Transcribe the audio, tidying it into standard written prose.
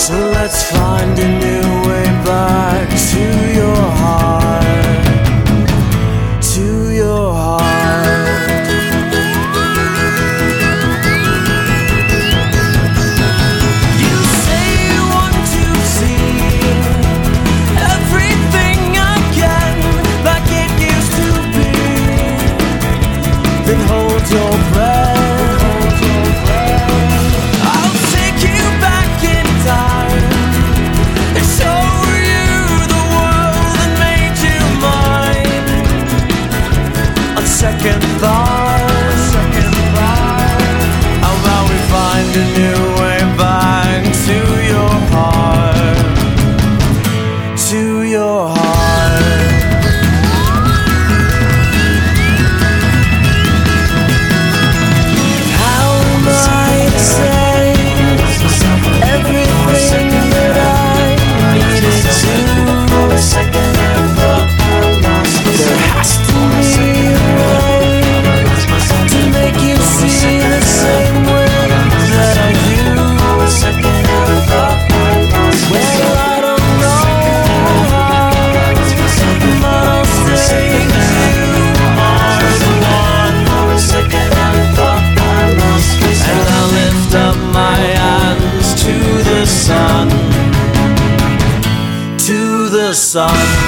So let's find a new way back to your heart, to your heart. You say you want to see everything again like it used to be. Then hold your breath. Second thought, how about we find a new way back to your heart, to your heart. How might I say everything that I needed to? There has to be to the sun.